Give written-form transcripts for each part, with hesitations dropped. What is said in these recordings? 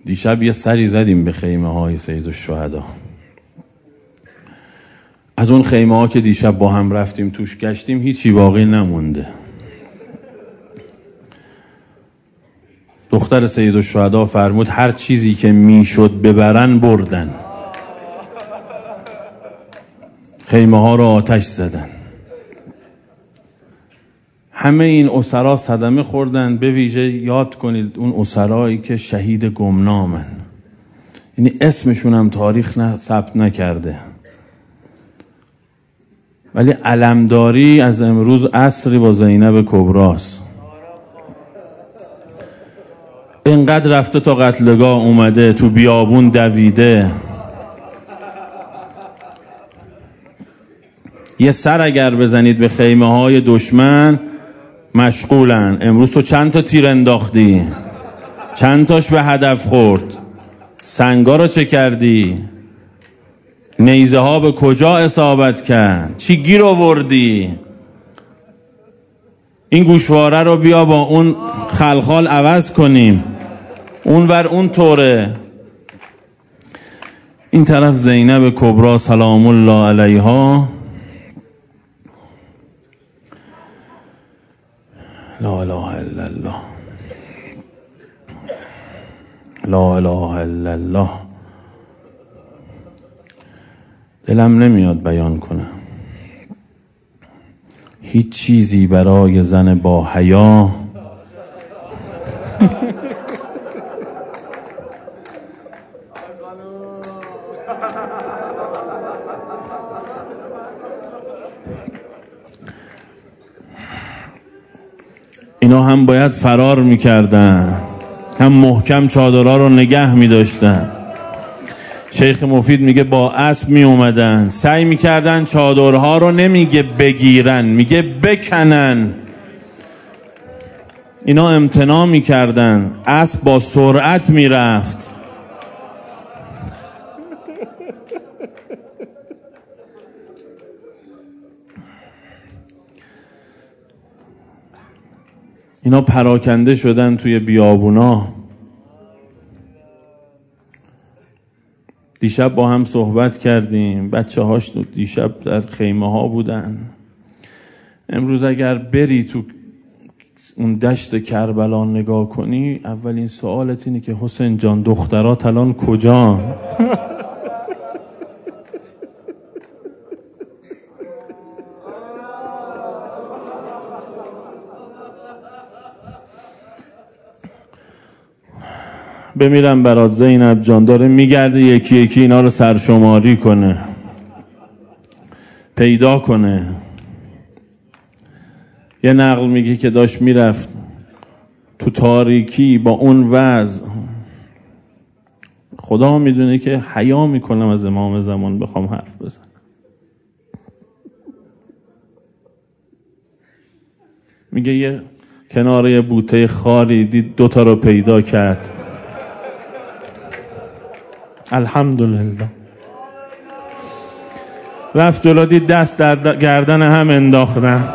دیشب یه سری زدیم به خیمه های سید الشهدا. از اون خیمه ها که دیشب با هم رفتیم توش گشتیم هیچی باقی نمونده. دختر سید الشهدا فرمود هر چیزی که میشد ببرن بردن. خیمه ها رو آتش زدن. همه این اسرا صدمه خوردن. به ویژه یاد کنید اون اسرایی که شهید گمنامن، یعنی اسمشون هم تاریخ ثبت نکرده، ولی علمداری از امروز عصری با زینب کبراست. اینقدر رفته تا قتلگاه اومده، تو بیابون دویده. یه سر اگر بزنید به خیمه های دشمن مشغولن. امروز تو چند تا تیر انداختی؟ چند تاش به هدف خورد؟ سنگا رو چه کردی؟ نیزه ها به کجا اصابت کرد؟ چی گیر آوردی؟ این گوشواره رو بیا با اون خلخال عوض کنیم. اون ور اون طوره. این طرف زینب کبرا سلام الله علیها. لا اله الا الله، لا اله الا الله. دلم نمیاد بیان کنم. هیچ چیزی برای زن با حیا اینا هم باید فرار میکردن، هم محکم چادرها رو نگه میداشتن. شیخ مفید میگه با اسب میومدن، سعی میکردن چادرها رو نمیگه بگیرن، میگه بکنن. اینا امتناع میکردن، اسب با سرعت میرفت. اینا پراکنده شدن توی بیابونا. دیشب با هم صحبت کردیم. بچه هاش دیشب در خیمه ها بودن. امروز اگر بری تو اون دشت کربلا نگاه کنی، اولین سوالت اینه که حسین جان دخترات الان کجا؟ بمیرم برات زینب جان. داره میگرده یکی یکی اینا رو سرشماری کنه، پیدا کنه. یه نقل میگه که داشت میرفت تو تاریکی با اون وضع. خدا میدونه که حیا میکنم از امام زمان بخوام حرف بزنم. میگه یه کنار یه بوته خاری دید، دوتا رو پیدا کرد. الحمدلله. رفت جلو، دید دست در گردن هم انداختن.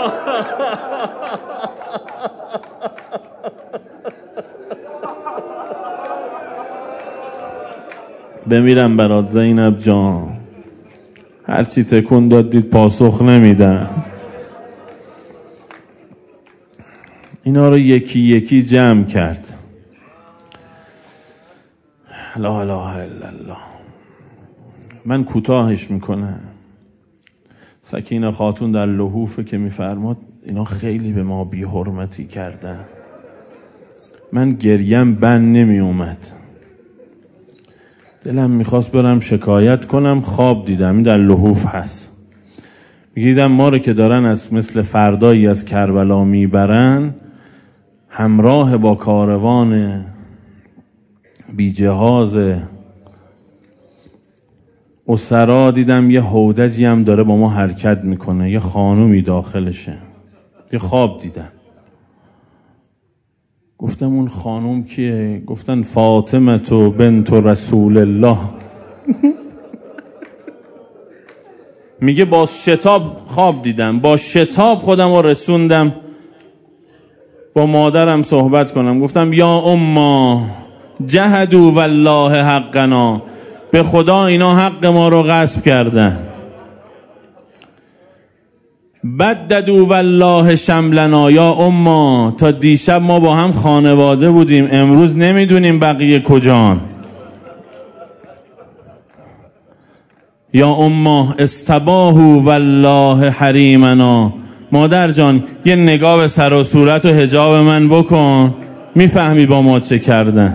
بمیرم برات زینب جان. هرچی تکون داد دید پاسخ نمیدن. اینا رو یکی یکی جمع کرد. لا اله الا الله. من کوتاهش میکنم. سکینه خاتون در لحوفه که میفرماد اینا خیلی به ما بی حرمتی کردن. من گریم بند نمی اومد. دلم میخواست برم شکایت کنم. خواب دیدم. این در لحوف هست. میگیدم ما رو که دارن از مثل فردایی از کربلا میبرن، همراه با کاروان بی جهاز اسرا، دیدم یه هودجی هم داره با ما حرکت میکنه، یه خانومی داخلشه. یه خواب دیدم. گفتم اون خانوم کیه؟ گفتن فاطمه تو بنت رسول الله. میگه با شتاب خواب دیدم، با شتاب خودم رو رسوندم با مادرم صحبت کنم. گفتم یا اما جهدوا والله حقنا، به خدا اینا حق ما رو غصب کردن. بددوا والله شملنا، یا اما تا دیشب ما با هم خانواده بودیم، امروز نمیدونیم بقیه کجان. یا اما استباهوا والله حریمنا، مادر جان یه نگاه به سر و صورت و حجاب من بکن، میفهمی با ما چه کردن.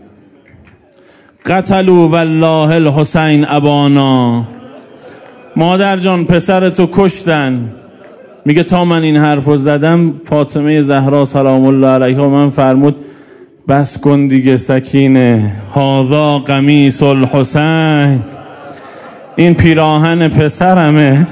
قتلوا والله الحسین ابانا، مادر جان پسرتو کشتن. میگه تا من این حرفو زدم فاطمه زهرا سلام الله علیها من فرمود بس کن دیگه سکینه، هذا قمیص الحسین، این پیراهن پسرمه.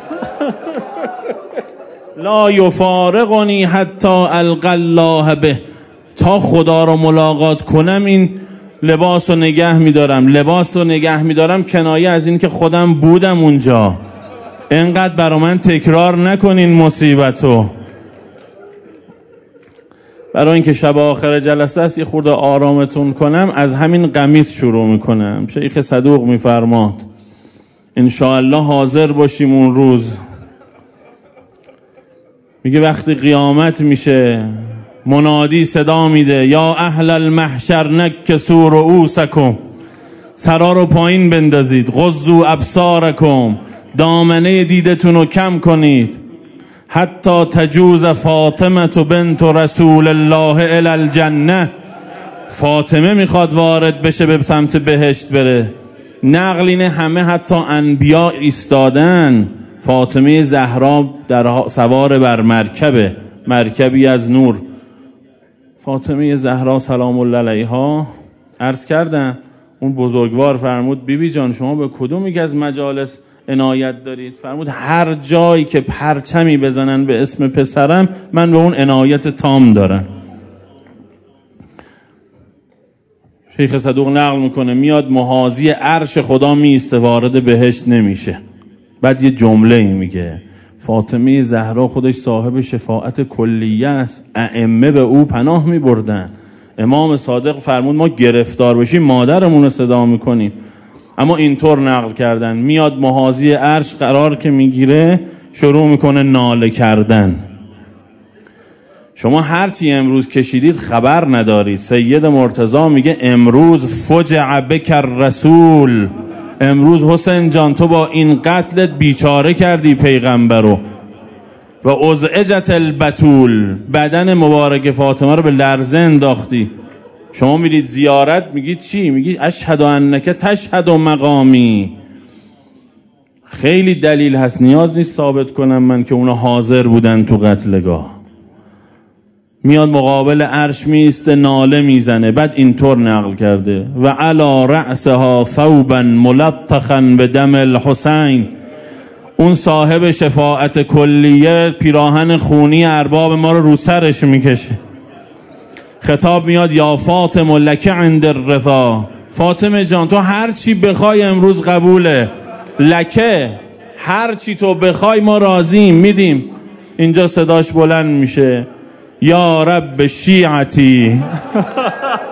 لا یفارقنی حتی القی الله به، تا خدا رو ملاقات کنم این لباس رو نگه میدارم. لباس رو نگه میدارم کنایه از این که خودم بودم اونجا. اینقدر برا من تکرار نکنین مصیبتو. برای اینکه شب آخر جلسه است یه خورده آرامتون کنم، از همین قمیص شروع میکنم. شیخ صدوق میفرماد انشاءالله حاضر باشیم اون روز. میگه وقتی قیامت میشه منادی صدا میده یا اهل المحشر نکسوا رؤوسکم، سرا رو پایین بندازید، غضوا ابصارکم، دامنه دیدتون رو کم کنید، حتی تجوز فاطمه بنت رسول الله الی الجنه، فاطمه میخواد وارد بشه به سمت بهشت بره. نقل اینه همه حتی انبیا ایستادن، فاطمه زهرا در سوار بر مرکبی از نور. فاطمه زهرا سلام الله علیها عرض کردم اون بزرگوار فرمود بیبی جان شما به کدوم یک از مجالس عنایت دارید؟ فرمود هر جایی که پرچمی بزنن به اسم پسرم من به اون عنایت تام دارم. شیخ صدوق نقل میکنه میاد محاذی عرش خدا میسته، وارد بهشت نمیشه. بعد یه جمله میگه فاطمه زهرا خودش صاحب شفاعت کلیه است، ائمه به او پناه میبردن. امام صادق فرمود ما گرفتار بشیم مادرمون رو صدا میکنیم. اما اینطور نقل کردن میاد محاذی عرش قرار که میگیره شروع میکنه ناله کردن. شما هرچی امروز کشیدید خبر ندارید. سید مرتضی میگه امروز فجع بک الرسول، امروز حسین جان تو با این قتلت بیچاره کردی پیغمبر رو. و ازعجت البتول، بدن مبارک فاطمه رو به لرزه انداختی. شما میرید زیارت میگید چی؟ میگید اشهد انک تشهد مقامی. خیلی دلیل هست، نیاز نیست ثابت کنم من که اونا حاضر بودن تو قتلگاه. میاد مقابل عرش میسته ناله میزنه. بعد اینطور نقل کرده و علی رأسها ثوبا ملطخا به دم الحسین، اون صاحب شفاعت کلیه پیراهن خونی ارباب ما رو سرش میکشه. خطاب میاد یا فاطمه لک عند الرضا، فاطمه جان تو هر چی بخوای امروز قبوله. لکه هر چی تو بخوای ما راضیم میدیم. اینجا صداش بلند میشه یا رب شیعتی